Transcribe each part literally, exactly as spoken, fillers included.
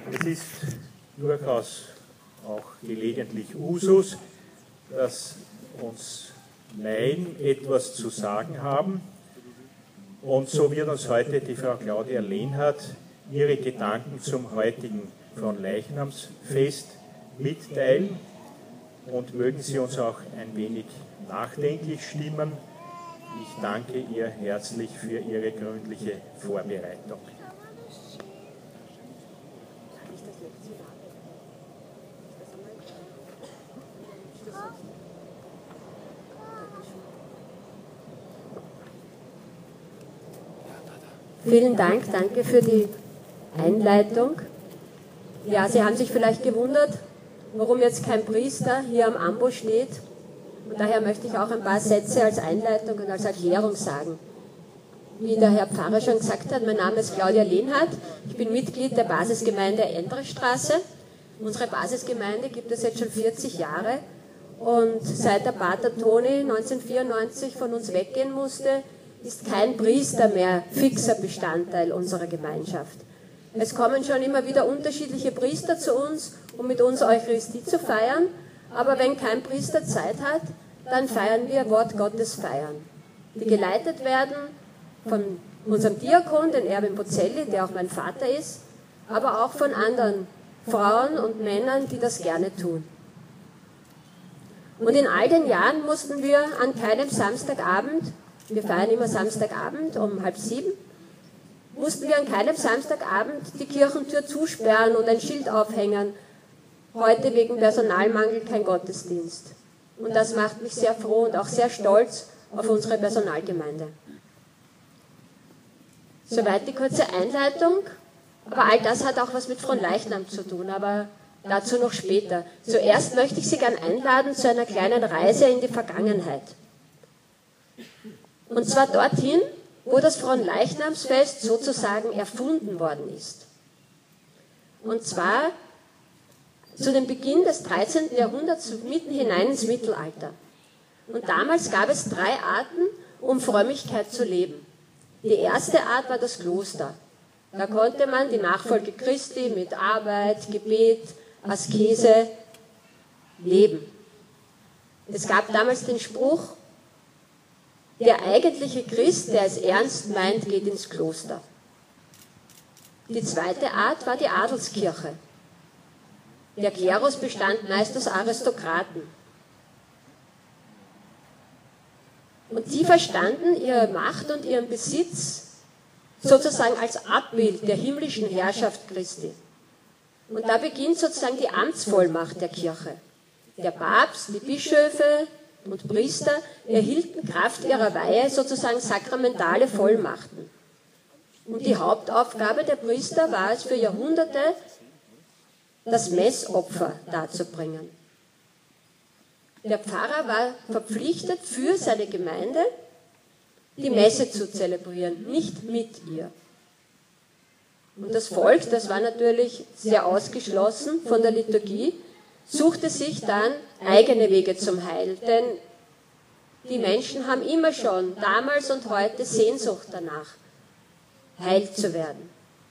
Es ist durchaus auch gelegentlich Usus, dass uns Laien etwas zu sagen haben. Und so wird uns heute die Frau Claudia Lehnhardt ihre Gedanken zum heutigen Fronleichnamsfest mitteilen. Und mögen Sie uns auch ein wenig nachdenklich stimmen. Ich danke ihr herzlich für Ihre gründliche Vorbereitung. Vielen Dank, danke für die Einleitung. Ja, Sie haben sich vielleicht gewundert, warum jetzt kein Priester hier am Ambo steht. Und daher möchte ich auch ein paar Sätze als Einleitung und als Erklärung sagen. Wie der Herr Pfarrer schon gesagt hat, mein Name ist Claudia Lehnhardt. Ich bin Mitglied der Basisgemeinde Endrestraße. Unsere Basisgemeinde gibt es jetzt schon vierzig Jahre. Und seit der Pater Toni neunzehnhundertvierundneunzig von uns weggehen musste, ist kein Priester mehr fixer Bestandteil unserer Gemeinschaft. Es kommen schon immer wieder unterschiedliche Priester zu uns, um mit uns Eucharistie zu feiern, aber wenn kein Priester Zeit hat, dann feiern wir Wort Gottes feiern, die geleitet werden von unserem Diakon, den Erwin Bozelli, der auch mein Vater ist, aber auch von anderen Frauen und Männern, die das gerne tun. Und in all den Jahren mussten wir an keinem Samstagabend, wir feiern immer Samstagabend um halb sieben, mussten wir an keinem Samstagabend die Kirchentür zusperren und ein Schild aufhängen, heute wegen Personalmangel kein Gottesdienst. Und das macht mich sehr froh und auch sehr stolz auf unsere Personalgemeinde. Soweit die kurze Einleitung, aber all das hat auch was mit Fronleichnam zu tun, aber dazu noch später. Zuerst möchte ich Sie gern einladen zu einer kleinen Reise in die Vergangenheit. Und zwar dorthin, wo das Fronleichnamsfest sozusagen erfunden worden ist. Und zwar zu dem Beginn des dreizehnten Jahrhunderts, mitten hinein ins Mittelalter. Und damals gab es drei Arten, um Frömmigkeit zu leben. Die erste Art war das Kloster. Da konnte man die Nachfolge Christi mit Arbeit, Gebet, Askese leben. Es gab damals den Spruch, der eigentliche Christ, der es ernst meint, geht ins Kloster. Die zweite Art war die Adelskirche. Der Klerus bestand meist aus Aristokraten. Und die verstanden ihre Macht und ihren Besitz sozusagen als Abbild der himmlischen Herrschaft Christi. Und da beginnt sozusagen die Amtsvollmacht der Kirche. Der Papst, die Bischöfe und Priester erhielten Kraft ihrer Weihe sozusagen sakramentale Vollmachten. Und die Hauptaufgabe der Priester war es für Jahrhunderte, das Messopfer darzubringen. Der Pfarrer war verpflichtet, für seine Gemeinde die Messe zu zelebrieren, nicht mit ihr. Und das Volk, das war natürlich sehr ausgeschlossen von der Liturgie, suchte sich dann eigene Wege zum Heil, denn die Menschen haben immer schon, damals und heute, Sehnsucht danach, heil zu werden.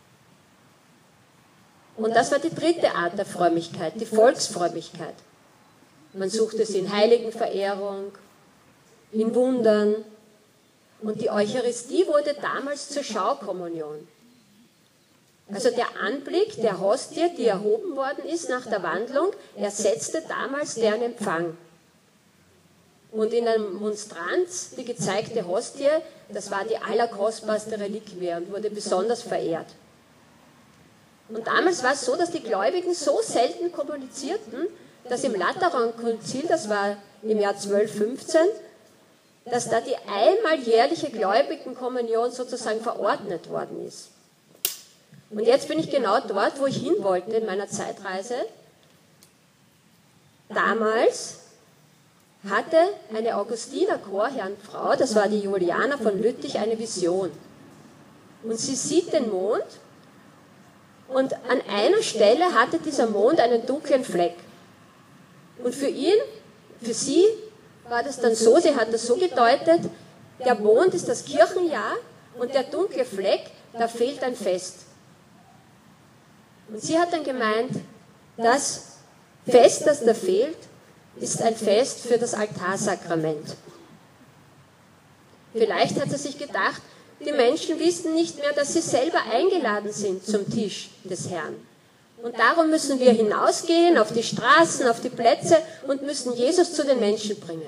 Und das war die dritte Art der Frömmigkeit, die Volksfrömmigkeit. Man suchte sie in Heiligenverehrung, in Wundern. Und die Eucharistie wurde damals zur Schaukommunion. Also der Anblick der Hostie, die erhoben worden ist nach der Wandlung, ersetzte damals deren Empfang. Und in einem Monstranz, die gezeigte Hostie, das war die allerkostbarste Reliquie und wurde besonders verehrt. Und damals war es so, dass die Gläubigen so selten kommunizierten, dass im Laterankonzil, das war im Jahr zwölfhundertfünfzehn, dass da die einmal jährliche Gläubigenkommunion sozusagen verordnet worden ist. Und jetzt bin ich genau dort, wo ich hin wollte in meiner Zeitreise. Damals hatte eine Augustiner Chorherrenfrau, das war die Juliana von Lüttich, eine Vision. Und sie sieht den Mond und an einer Stelle hatte dieser Mond einen dunklen Fleck. Und für ihn, für sie war das dann so, sie hat das so gedeutet, der Mond ist das Kirchenjahr und der dunkle Fleck, da fehlt ein Fest. Und sie hat dann gemeint, das Fest, das da fehlt, ist ein Fest für das Altarsakrament. Vielleicht hat sie sich gedacht, die Menschen wissen nicht mehr, dass sie selber eingeladen sind zum Tisch des Herrn. Und darum müssen wir hinausgehen auf die Straßen, auf die Plätze und müssen Jesus zu den Menschen bringen.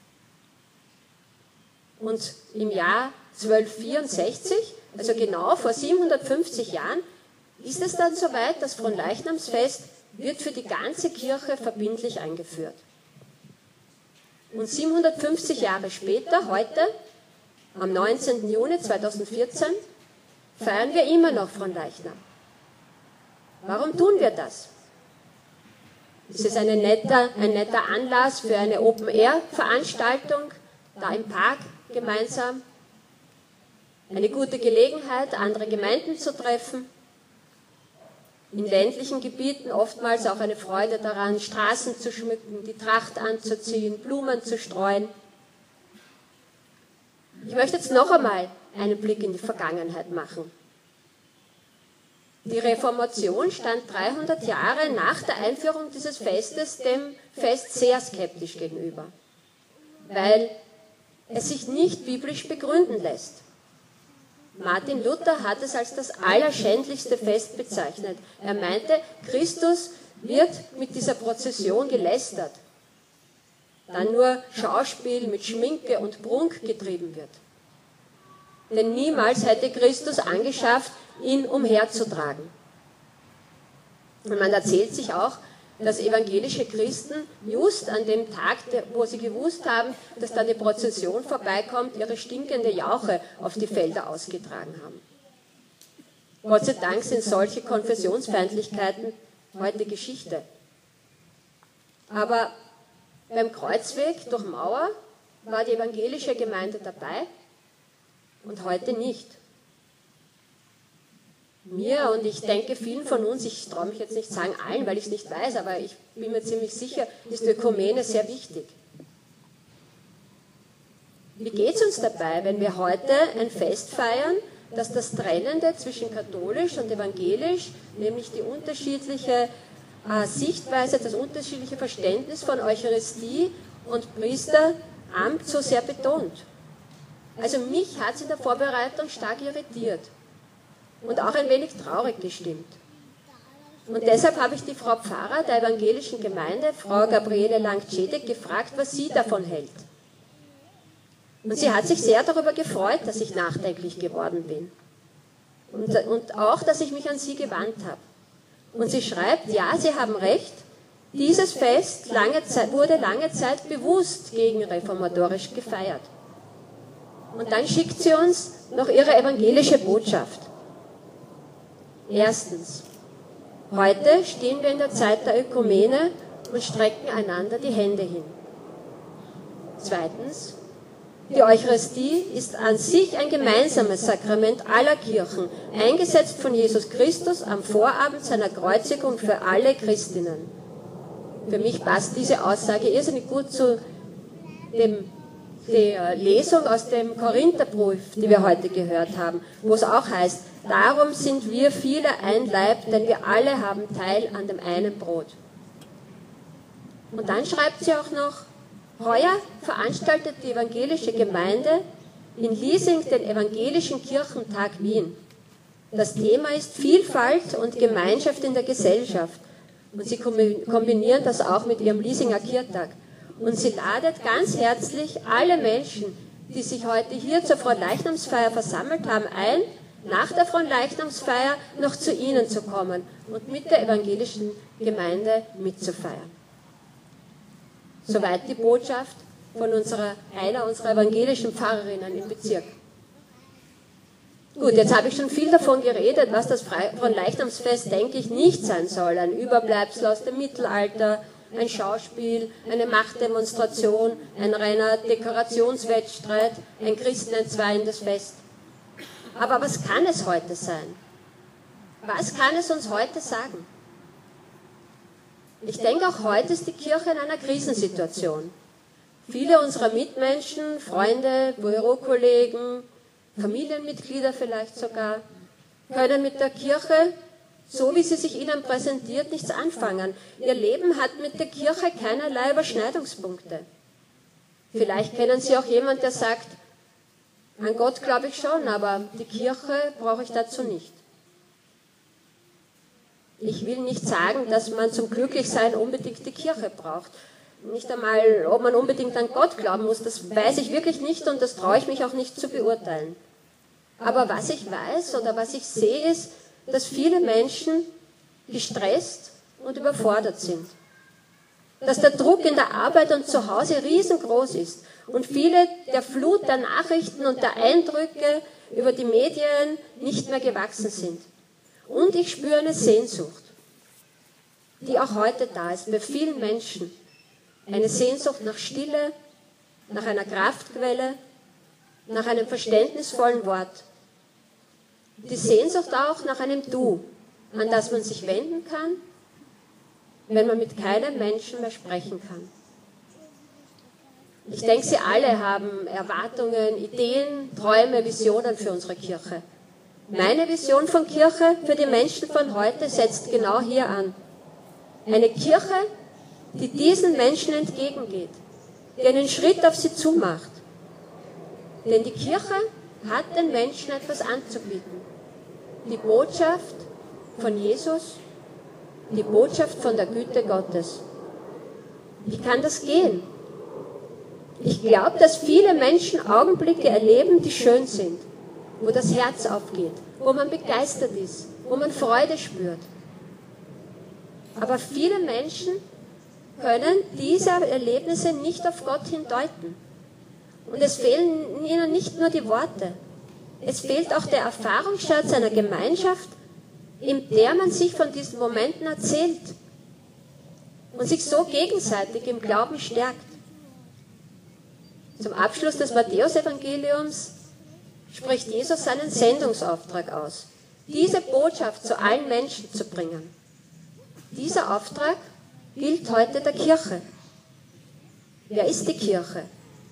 Und im Jahr zwölfhundertvierundsechzig, also genau vor siebenhundertfünfzig Jahren, ist es dann soweit, das Fronleichnamsfest wird für die ganze Kirche verbindlich eingeführt. Und siebenhundertfünfzig Jahre später, heute, am neunzehnten Juni zweitausendvierzehn, feiern wir immer noch Fronleichnam. Warum tun wir das? Ist es eine netter, ein netter Anlass für eine Open-Air-Veranstaltung, da im Park gemeinsam? Eine gute Gelegenheit, andere Gemeinden zu treffen? In ländlichen Gebieten oftmals auch eine Freude daran, Straßen zu schmücken, die Tracht anzuziehen, Blumen zu streuen. Ich möchte jetzt noch einmal einen Blick in die Vergangenheit machen. Die Reformation stand dreihundert Jahre nach der Einführung dieses Festes dem Fest sehr skeptisch gegenüber, weil es sich nicht biblisch begründen lässt. Martin Luther hat es als das allerschändlichste Fest bezeichnet. Er meinte, Christus wird mit dieser Prozession gelästert, da nur Schauspiel mit Schminke und Prunk getrieben wird. Denn niemals hätte Christus angeschafft, ihn umherzutragen. Und man erzählt sich auch, dass evangelische Christen just an dem Tag, wo sie gewusst haben, dass da die Prozession vorbeikommt, ihre stinkende Jauche auf die Felder ausgetragen haben. Gott sei Dank sind solche Konfessionsfeindlichkeiten heute Geschichte. Aber beim Kreuzweg durch Mauer war die evangelische Gemeinde dabei und heute nicht. Mir und ich denke vielen von uns, ich traue mich jetzt nicht sagen allen, weil ich es nicht weiß, aber ich bin mir ziemlich sicher, ist die Ökumene sehr wichtig. Wie geht es uns dabei, wenn wir heute ein Fest feiern, das das Trennende zwischen katholisch und evangelisch, nämlich die unterschiedliche äh, Sichtweise, das unterschiedliche Verständnis von Eucharistie und Priesteramt so sehr betont? Also mich hat es in der Vorbereitung stark irritiert und auch ein wenig traurig gestimmt. Und deshalb habe ich die Frau Pfarrer der evangelischen Gemeinde, Frau Gabriele Lang-Tschedek, gefragt, was sie davon hält. Und sie hat sich sehr darüber gefreut, dass ich nachdenklich geworden bin. Und, und auch, dass ich mich an sie gewandt habe. Und sie schreibt, ja, Sie haben recht, dieses Fest lange Zeit, wurde lange Zeit bewusst gegen reformatorisch gefeiert. Und dann schickt sie uns noch ihre evangelische Botschaft. Erstens, heute stehen wir in der Zeit der Ökumene und strecken einander die Hände hin. Zweitens, die Eucharistie ist an sich ein gemeinsames Sakrament aller Kirchen, eingesetzt von Jesus Christus am Vorabend seiner Kreuzigung für alle Christinnen. Für mich passt diese Aussage irrsinnig gut zu dem der Lesung aus dem Korintherbrief, die wir heute gehört haben, wo es auch heißt, darum sind wir viele ein Leib, denn wir alle haben Teil an dem einen Brot. Und dann schreibt sie auch noch, heuer veranstaltet die evangelische Gemeinde in Liesing den Evangelischen Kirchentag Wien. Das Thema ist Vielfalt und Gemeinschaft in der Gesellschaft. Und sie kombinieren das auch mit ihrem Liesinger Kirchtag. Und sie ladet ganz herzlich alle Menschen, die sich heute hier zur Fronleichnamsfeier versammelt haben, ein, nach der Fronleichnamsfeier noch zu ihnen zu kommen und mit der evangelischen Gemeinde mitzufeiern. Soweit die Botschaft von unserer, einer unserer evangelischen Pfarrerinnen im Bezirk. Gut, jetzt habe ich schon viel davon geredet, was das Fronleichnamsfest, denke ich, nicht sein soll. Ein Überbleibsel aus dem Mittelalter, ein Schauspiel, eine Machtdemonstration, ein reiner Dekorationswettstreit, ein christenentzweiendes Fest. Aber was kann es heute sein? Was kann es uns heute sagen? Ich denke, auch heute ist die Kirche in einer Krisensituation. Viele unserer Mitmenschen, Freunde, Bürokollegen, Familienmitglieder vielleicht sogar, können mit der Kirche so wie sie sich ihnen präsentiert, nichts anfangen. Ihr Leben hat mit der Kirche keinerlei Überschneidungspunkte. Vielleicht kennen Sie auch jemanden, der sagt, an Gott glaube ich schon, aber die Kirche brauche ich dazu nicht. Ich will nicht sagen, dass man zum Glücklichsein unbedingt die Kirche braucht. Nicht einmal, ob man unbedingt an Gott glauben muss, das weiß ich wirklich nicht und das traue ich mich auch nicht zu beurteilen. Aber was ich weiß oder was ich sehe, ist, dass viele Menschen gestresst und überfordert sind. Dass der Druck in der Arbeit und zu Hause riesengroß ist und viele der Flut der Nachrichten und der Eindrücke über die Medien nicht mehr gewachsen sind. Und ich spüre eine Sehnsucht, die auch heute da ist, bei vielen Menschen. Eine Sehnsucht nach Stille, nach einer Kraftquelle, nach einem verständnisvollen Wort. Die Sehnsucht auch nach einem Du, an das man sich wenden kann, wenn man mit keinem Menschen mehr sprechen kann. Ich denke, Sie alle haben Erwartungen, Ideen, Träume, Visionen für unsere Kirche. Meine Vision von Kirche für die Menschen von heute setzt genau hier an. Eine Kirche, die diesen Menschen entgegengeht, die einen Schritt auf sie zumacht. Denn die Kirche hat den Menschen etwas anzubieten. Die Botschaft von Jesus, die Botschaft von der Güte Gottes. Wie kann das gehen? Ich glaube, dass viele Menschen Augenblicke erleben, die schön sind, wo das Herz aufgeht, wo man begeistert ist, wo man Freude spürt. Aber viele Menschen können diese Erlebnisse nicht auf Gott hindeuten. Und es fehlen ihnen nicht nur die Worte. Es fehlt auch der Erfahrungsschatz einer Gemeinschaft, in der man sich von diesen Momenten erzählt und sich so gegenseitig im Glauben stärkt. Zum Abschluss des Matthäusevangeliums spricht Jesus seinen Sendungsauftrag aus, diese Botschaft zu allen Menschen zu bringen. Dieser Auftrag gilt heute der Kirche. Wer ist die Kirche?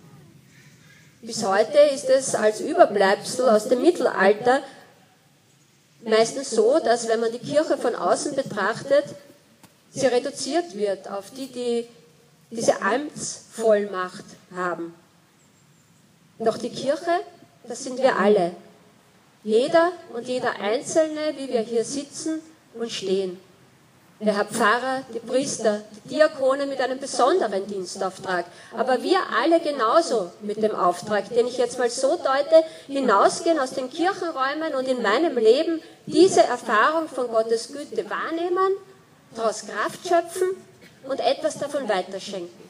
Bis heute ist es als Überbleibsel aus dem Mittelalter meistens so, dass wenn man die Kirche von außen betrachtet, sie reduziert wird auf die, die diese Amtsvollmacht haben. Doch die Kirche, das sind wir alle. Jeder und jeder Einzelne, wie wir hier sitzen und stehen. Der Herr Pfarrer, die Priester, die Diakone mit einem besonderen Dienstauftrag. Aber wir alle genauso mit dem Auftrag, den ich jetzt mal so deute, hinausgehen aus den Kirchenräumen und in meinem Leben diese Erfahrung von Gottes Güte wahrnehmen, daraus Kraft schöpfen und etwas davon weiterschenken.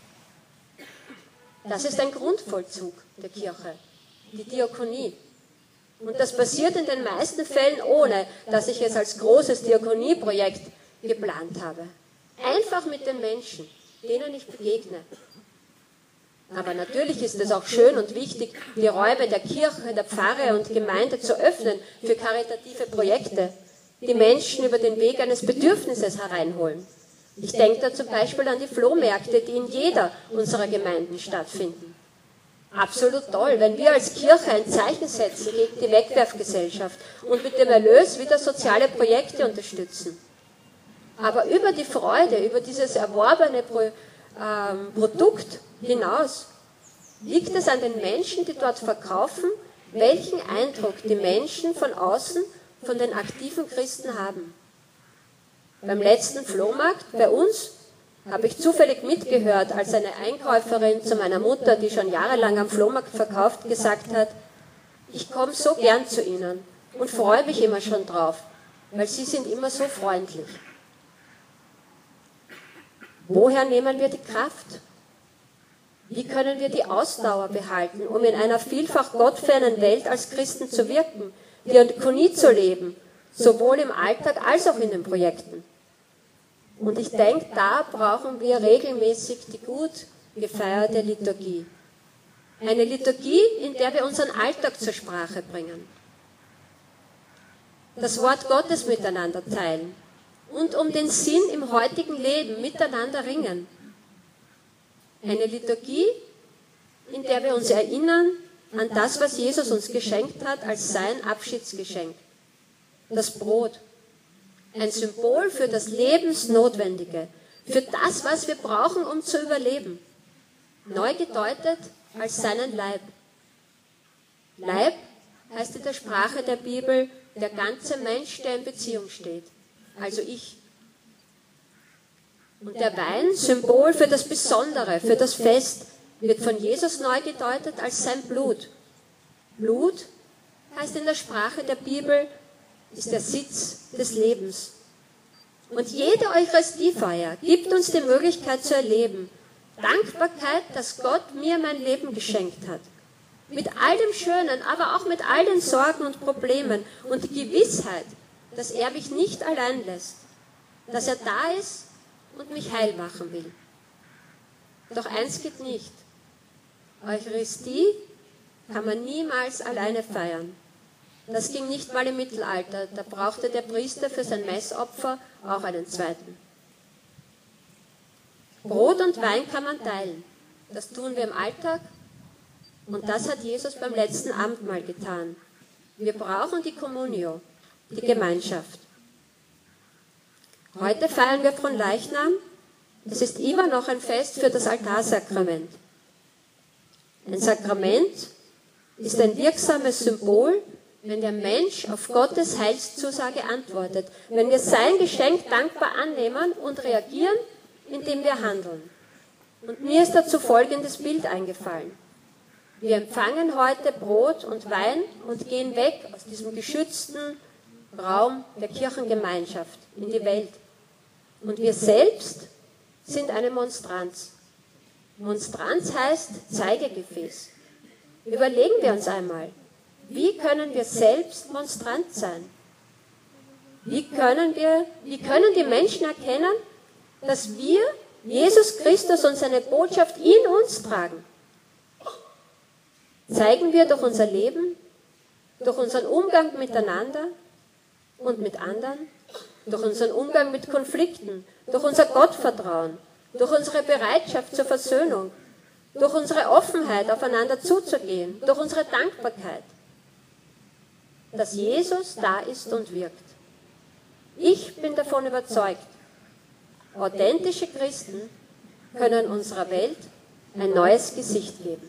Das ist ein Grundvollzug der Kirche, die Diakonie. Und das passiert in den meisten Fällen ohne, dass ich es als großes Diakonieprojekt geplant habe. Einfach mit den Menschen, denen ich begegne. Aber natürlich ist es auch schön und wichtig, die Räume der Kirche, der Pfarre und Gemeinde zu öffnen für karitative Projekte, die Menschen über den Weg eines Bedürfnisses hereinholen. Ich denke da zum Beispiel an die Flohmärkte, die in jeder unserer Gemeinden stattfinden. Absolut toll, wenn wir als Kirche ein Zeichen setzen gegen die Wegwerfgesellschaft und mit dem Erlös wieder soziale Projekte unterstützen. Aber über die Freude, über dieses erworbene Pro, ähm, Produkt hinaus liegt es an den Menschen, die dort verkaufen, welchen Eindruck die Menschen von außen von den aktiven Christen haben. Beim letzten Flohmarkt bei uns habe ich zufällig mitgehört, als eine Einkäuferin zu meiner Mutter, die schon jahrelang am Flohmarkt verkauft, gesagt hat, ich komme so gern zu Ihnen und freue mich immer schon drauf, weil Sie sind immer so freundlich. Woher nehmen wir die Kraft? Wie können wir die Ausdauer behalten, um in einer vielfach gottfernen Welt als Christen zu wirken, Diakonie zu leben, sowohl im Alltag als auch in den Projekten? Und ich denke, da brauchen wir regelmäßig die gut gefeierte Liturgie. Eine Liturgie, in der wir unseren Alltag zur Sprache bringen. Das Wort Gottes miteinander teilen. Und um den Sinn im heutigen Leben miteinander ringen. Eine Liturgie, in der wir uns erinnern an das, was Jesus uns geschenkt hat als sein Abschiedsgeschenk. Das Brot. Ein Symbol für das Lebensnotwendige, für das, was wir brauchen, um zu überleben. Neu gedeutet als seinen Leib. Leib heißt in der Sprache der Bibel der ganze Mensch, der in Beziehung steht, also ich. Und der Wein, Symbol für das Besondere, für das Fest, wird von Jesus neu gedeutet als sein Blut. Blut heißt in der Sprache der Bibel, ist der Sitz des Lebens. Und jede Eucharistiefeier gibt uns die Möglichkeit zu erleben, Dankbarkeit, dass Gott mir mein Leben geschenkt hat. Mit all dem Schönen, aber auch mit all den Sorgen und Problemen und die Gewissheit, dass er mich nicht allein lässt, dass er da ist und mich heil machen will. Doch eins geht nicht. Eucharistie kann man niemals alleine feiern. Das ging nicht mal im Mittelalter, da brauchte der Priester für sein Messopfer auch einen zweiten. Brot und Wein kann man teilen. Das tun wir im Alltag und das hat Jesus beim letzten Abendmahl getan. Wir brauchen die Communio, die Gemeinschaft. Heute feiern wir Fronleichnam. Es ist immer noch ein Fest für das Altarsakrament. Ein Sakrament ist ein wirksames Symbol, wenn der Mensch auf Gottes Heilszusage antwortet, wenn wir sein Geschenk dankbar annehmen und reagieren, indem wir handeln. Und mir ist dazu folgendes Bild eingefallen. Wir empfangen heute Brot und Wein und gehen weg aus diesem geschützten Raum der Kirchengemeinschaft in die Welt. Und wir selbst sind eine Monstranz. Monstranz heißt Zeigegefäß. Überlegen wir uns einmal, wie können wir selbst monstrant sein? Wie können wir, wie können die Menschen erkennen, dass wir, Jesus Christus und seine Botschaft in uns tragen? Zeigen wir durch unser Leben, durch unseren Umgang miteinander und mit anderen, durch unseren Umgang mit Konflikten, durch unser Gottvertrauen, durch unsere Bereitschaft zur Versöhnung, durch unsere Offenheit, aufeinander zuzugehen, durch unsere Dankbarkeit, dass Jesus da ist und wirkt. Ich bin davon überzeugt, authentische Christen können unserer Welt ein neues Gesicht geben.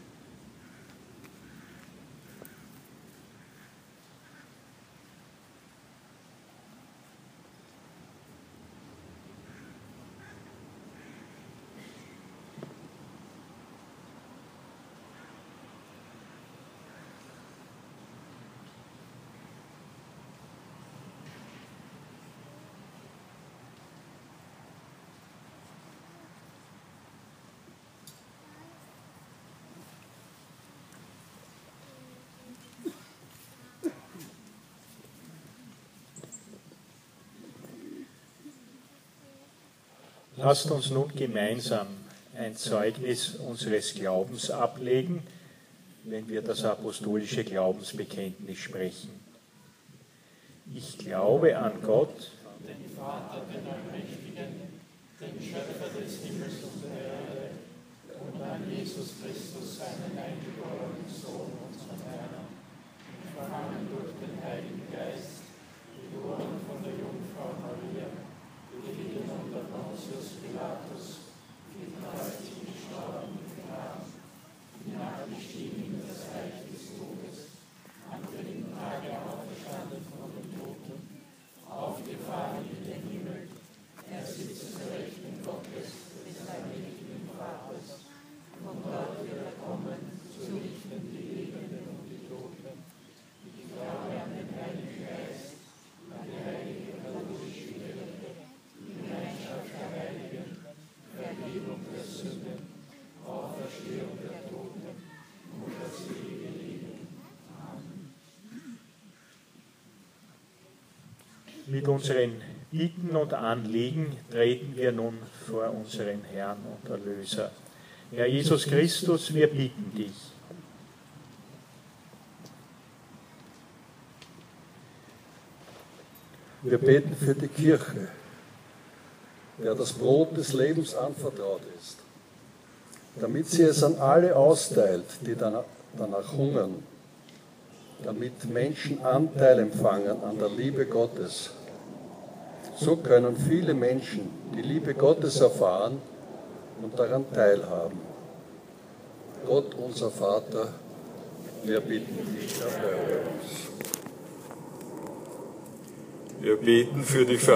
Lasst uns nun gemeinsam ein Zeugnis unseres Glaubens ablegen, wenn wir das apostolische Glaubensbekenntnis sprechen. Ich glaube an Gott, den Vater, den Allmächtigen, den Schöpfer des Himmels und der Erde, und an Jesus Christus, seinen eingeborenen Sohn, unseren Herrn, empfangen durch den Heiligen Geist, geboren von der Jungfrau Maria, gelitten unter Pontius Pilatus, gekreuzigt, gestorben, begraben, hinabgestiegen in das Reich des Todes, am dritten Tage auferstanden von den Toten, aufgefahren in den Himmel, er sitzt zu Rechten Gottes, des allmächtigen Vaters, von dort wird er kommen, zu richten die Lebenden und die Toten. Ich glaube an den Heiligen Geist, an die heilige katholische Kirche, die Gemeinschaft der Heiligen, Vergebung der Sünden, Auferstehung der Toten und das ewige Leben. Amen. mit unseren Bitten und Anliegen treten wir nun vor unseren Herrn und Erlöser. Herr Jesus Christus, wir bitten dich. Wir beten für die Kirche, der das Brot des Lebens anvertraut ist, damit sie es an alle austeilt, die danach hungern, damit Menschen Anteil empfangen an der Liebe Gottes, So können viele Menschen die Liebe Gottes erfahren und daran teilhaben. Gott, unser Vater, wir bitten dich, erhöre uns. Wir beten für die Ver